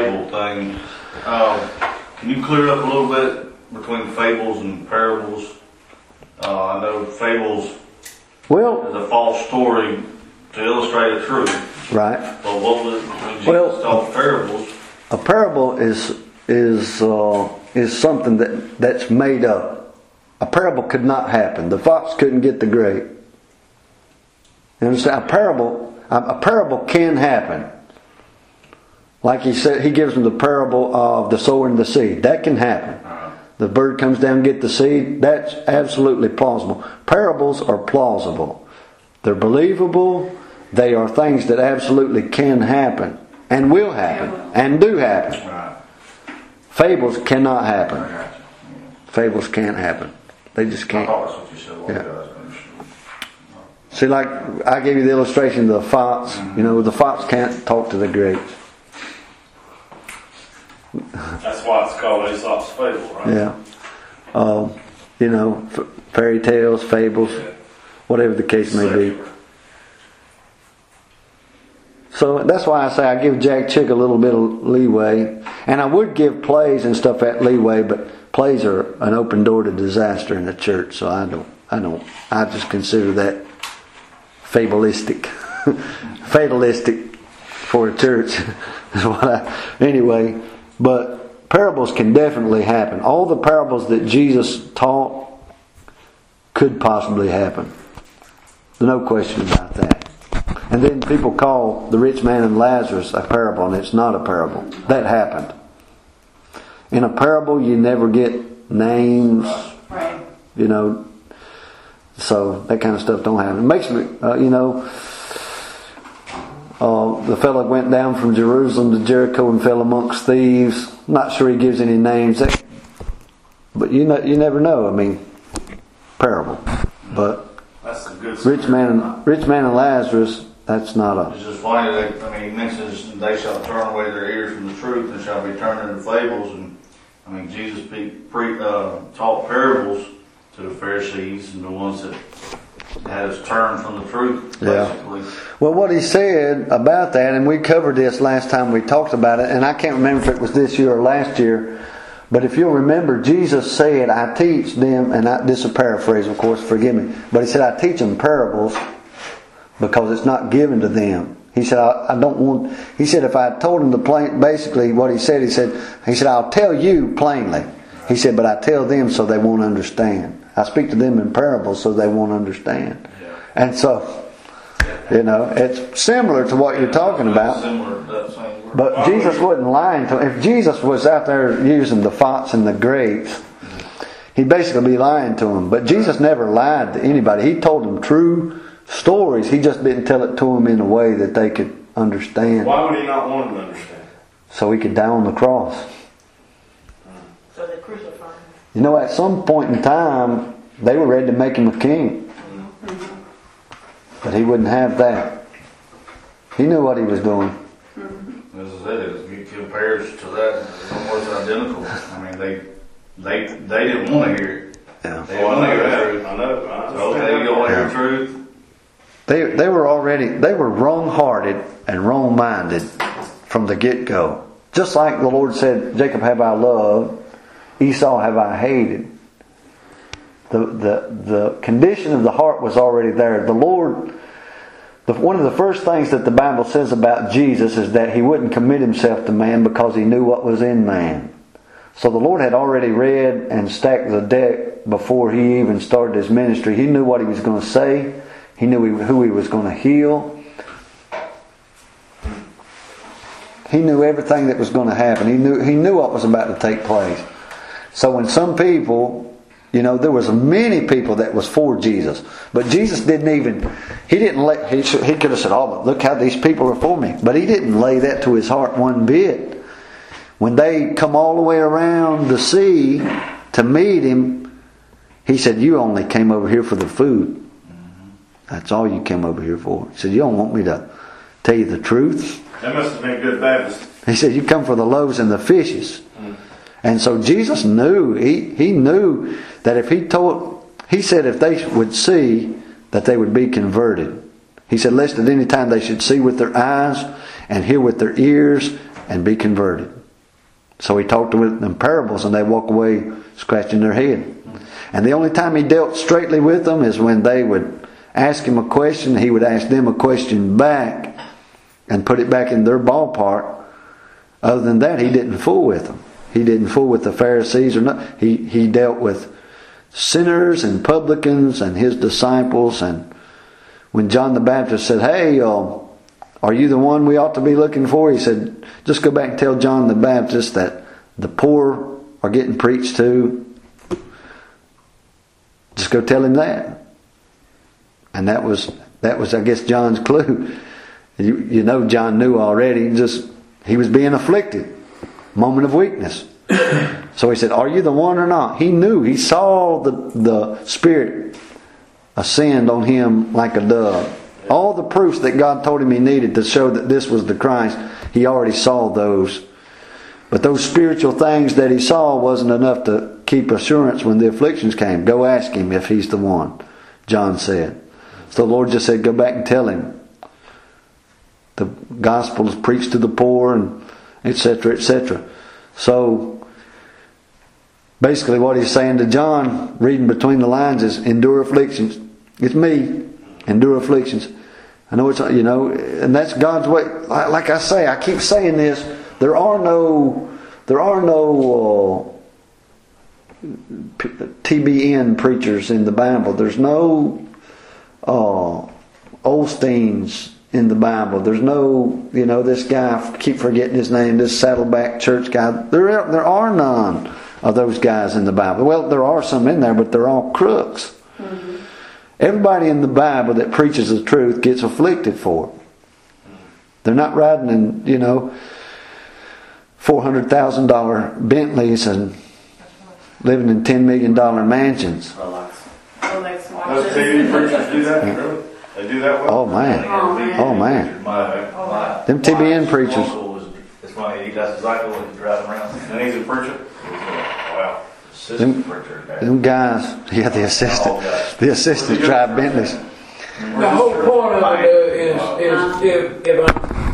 fable thing. Can you clear up a little bit between fables and parables? I know fables is a false story to illustrate a truth. Right. But what was when Jesus taught parables? A parable is something that's made up. A parable could not happen. The fox couldn't get the grape. You understand? A parable can happen. Like he said, he gives them the parable of the sower and the seed. That can happen. The bird comes down and get the seed. That's absolutely plausible. Parables are plausible. They're believable. They are things that absolutely can happen and will happen and do happen. Fables cannot happen. Fables can't happen. They just can't. See, like I gave you the illustration of the fox. You know, the fox can't talk to the grapes. That's why it's called Aesop's Fable, right? Yeah. You know, fairy tales, fables, whatever the case may be. So that's why I say I give Jack Chick a little bit of leeway. And I would give plays and stuff that leeway, but plays are an open door to disaster in the church. So I just consider that fatalistic for a church. Anyway, but parables can definitely happen. All the parables that Jesus taught could possibly happen. There's no question about that. And then people call the rich man and Lazarus a parable, and it's not a parable. That happened. In a parable, you never get names, you know, so that kind of stuff don't happen. It makes me, the fellow went down from Jerusalem to Jericho and fell amongst thieves. I'm not sure he gives any names, but you never know. I mean, parable. But that's a good rich man and Lazarus. That's not a. It's just funny that he mentions they shall turn away their ears from the truth and shall be turned into fables. And Jesus taught parables to the Pharisees and the ones that had us turn from the truth, basically. Yeah. Well, what he said about that, and we covered this last time we talked about it, and I can't remember if it was this year or last year, but if you'll remember, Jesus said, I teach them, and this is a paraphrase, of course, forgive me, but he said, I teach them parables because it's not given to them. He said, he said, if I told them the plain, basically what he said, I'll tell you plainly. He said, but I tell them so they won't understand. I speak to them in parables so they won't understand. Yeah. And so, it's similar to what you're talking about. But Jesus wasn't lying to them. If Jesus was out there using the fox and the grapes, he'd basically be lying to them. But Jesus never lied to anybody. He told them true stories. He just didn't tell it to them in a way that they could understand. Why would he not want them to understand? So he could die on the cross. So they crucified him. You know, at some point in time, they were ready to make him a king. But he wouldn't have that. He knew what he was doing. As I said, it compares to that. It's almost identical. I mean, they didn't want to hear it. Yeah. They didn't want to hear the truth. I know. Okay, you don't want to hear the truth. They were wrong-hearted and wrong-minded from the get-go. Just like the Lord said, Jacob have I loved, Esau have I hated. The condition of the heart was already there. The Lord, one of the first things that the Bible says about Jesus is that He wouldn't commit Himself to man because He knew what was in man. So the Lord had already read and stacked the deck before He even started His ministry. He knew what He was going to say. He knew who He was going to heal. He knew everything that was going to happen. He knew what was about to take place. So when some people, there was many people that was for Jesus, but Jesus he could have said, "Oh, look how these people are for me," but He didn't lay that to His heart one bit. When they come all the way around the sea to meet Him, He said, "You only came over here for the food. That's all you came over here for." He said, "You don't want me to tell you the truth?" That must have been good Baptist. He said, "You come for the loaves and the fishes." And so Jesus knew, he knew that He said if they would see, that they would be converted. He said, lest at any time they should see with their eyes and hear with their ears and be converted. So he talked with them parables, and they walk away scratching their head. And the only time he dealt straightly with them is when they would ask him a question. He would ask them a question back and put it back in their ballpark. Other than that, he didn't fool with them. He didn't fool with the Pharisees or not. He dealt with sinners and publicans and his disciples. And when John the Baptist said, "Hey, are you the one we ought to be looking for?" He said, "Just go back and tell John the Baptist that the poor are getting preached to. Just go tell him that." And that was I guess John's clue. You know, John knew already. He was being afflicted. Moment of weakness. So he said, "Are you the one or not?" He knew. He saw the Spirit ascend on him like a dove. All the proofs that God told him he needed to show that this was the Christ, he already saw those. But those spiritual things that he saw wasn't enough to keep assurance when the afflictions came. "Go ask him if he's the one," John said. So the Lord just said, "Go back and tell him. The gospel is preached to the poor," and etc., etc. So basically what he's saying to John, reading between the lines, is endure afflictions. It's me. Endure afflictions. I know it's, and that's God's way. Like I say, I keep saying this. There are no TBN preachers in the Bible. There's no Osteens in the Bible. There's no, this guy, I keep forgetting his name, this Saddleback church guy. There are none of those guys in the Bible. Well, there are some in there, but they're all crooks. Mm-hmm. Everybody in the Bible that preaches the truth gets afflicted for it. They're not riding in, $400,000 Bentleys and living in $10 million mansions. Those TV preachers do that? Really? They do that well? Oh man. Them TBN preachers. It's funny, that's exactly what he's driving around. And he's a preacher? Wow. Assistant preacher. Them guys, the assistant drive Bentleys. The whole point of it is if